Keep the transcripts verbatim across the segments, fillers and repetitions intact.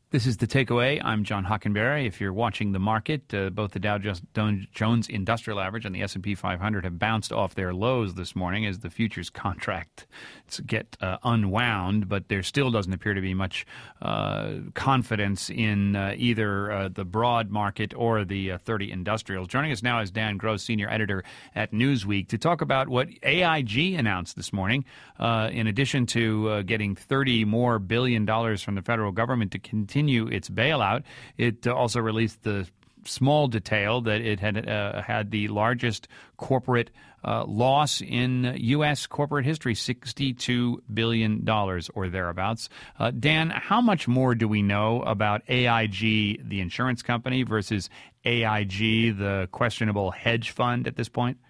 This is The Takeaway. I'm John Hockenberry. If you're watching the market, uh, both the Dow Jones Industrial Average and the S and P five hundred have bounced off their lows this morning as the futures contracts get uh, unwound, but there still doesn't appear to be much uh, confidence in uh, either uh, the broad market or the uh, thirty industrials. Joining us now is Dan Gross, senior editor at Newsweek, to talk about what A I G announced this morning. Uh, in addition to uh, getting thirty more billion dollars from the federal government to continue its bailout, it uh, also released the small detail that it had uh, had the largest corporate uh, loss in U S corporate history, sixty-two billion dollars or thereabouts. Uh, Dan, how much more do we know about A I G, the insurance company, versus A I G, the questionable hedge fund at this point?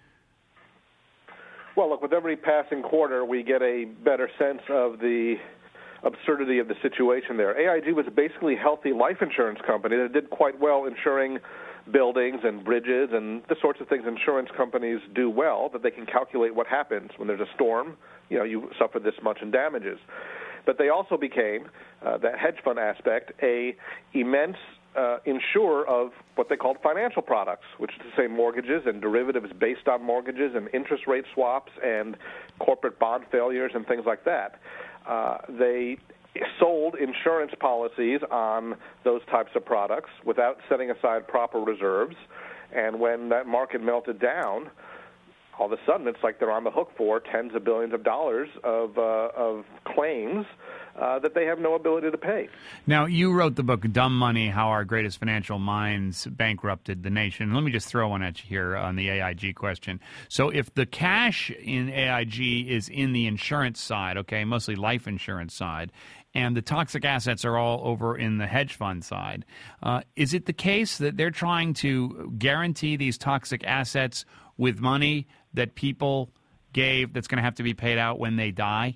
Well, look, with every passing quarter, we get a better sense of the absurdity of the situation there. A I G was basically a healthy life insurance company that did quite well insuring buildings and bridges and the sorts of things insurance companies do well, that they can calculate what happens when there's a storm. You know, you suffer this much in damages. But they also became, uh, that hedge fund aspect, a immense uh, insurer of what they called financial products, which is to say mortgages and derivatives based on mortgages and interest rate swaps and corporate bond failures and things like that. Uh, they sold insurance policies on those types of products without setting aside proper reserves. And when that market melted down, all of a sudden it's like they're on the hook for tens of billions of dollars of, uh, of claims uh, that they have no ability to pay. Now, you wrote the book Dumb Money, How Our Greatest Financial Minds Bankrupted the Nation. Let me just throw one at you here on the A I G question. So if the cash in A I G is in the insurance side, okay, mostly life insurance side, and the toxic assets are all over in the hedge fund side, uh, is it the case that they're trying to guarantee these toxic assets with money that people gave that's going to have to be paid out when they die?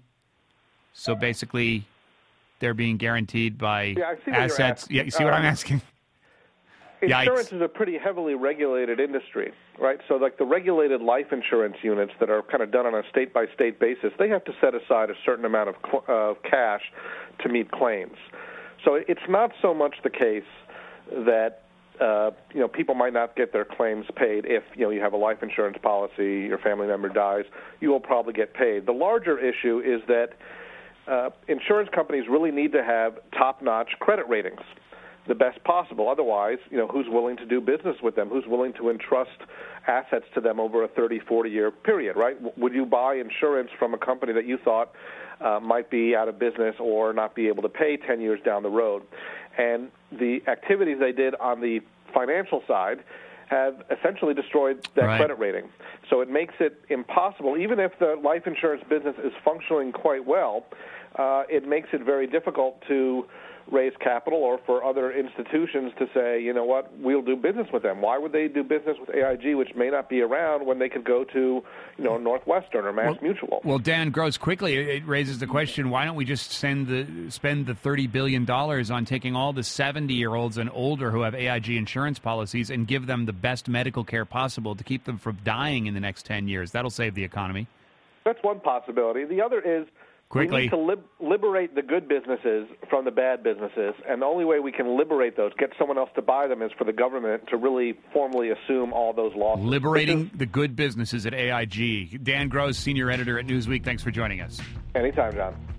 So basically, they're being guaranteed by yeah, I see assets. Yeah, you see what um, I'm asking? Insurance Yikes. is a pretty heavily regulated industry, right? So like the regulated life insurance units that are kind of done on a state-by-state basis, they have to set aside a certain amount of uh, cash to meet claims. So it's not so much the case that uh, you know people might not get their claims paid if you know you have a life insurance policy, your family member dies, you will probably get paid. The larger issue is that uh, insurance companies really need to have top-notch credit ratings, the best possible. Otherwise, you know, who's willing to do business with them? Who's willing to entrust assets to them over a thirty, forty-year period, right? Would you buy insurance from a company that you thought uh, might be out of business or not be able to pay ten years down the road? And the activities they did on the financial side have essentially destroyed that right. credit rating. So it makes it impossible, even if the life insurance business is functioning quite well, uh, it makes it very difficult to raise capital or for other institutions to say, you know what, we'll do business with them. Why would they do business with A I G, which may not be around, when they could go to, you know, Northwestern or Mass well, Mutual? Well, Dan Gross, quickly, it raises the question, why don't we just send the spend the thirty billion dollars on taking all the seventy-year-olds and older who have A I G insurance policies and give them the best medical care possible to keep them from dying in the next ten years? That'll save the economy. That's one possibility. The other is Quickly. we need to lib- liberate the good businesses from the bad businesses, and the only way we can liberate those, get someone else to buy them, is for the government to really formally assume all those losses. Liberating the good businesses at A I G. Dan Gross, senior editor at Newsweek, thanks for joining us. Anytime, John.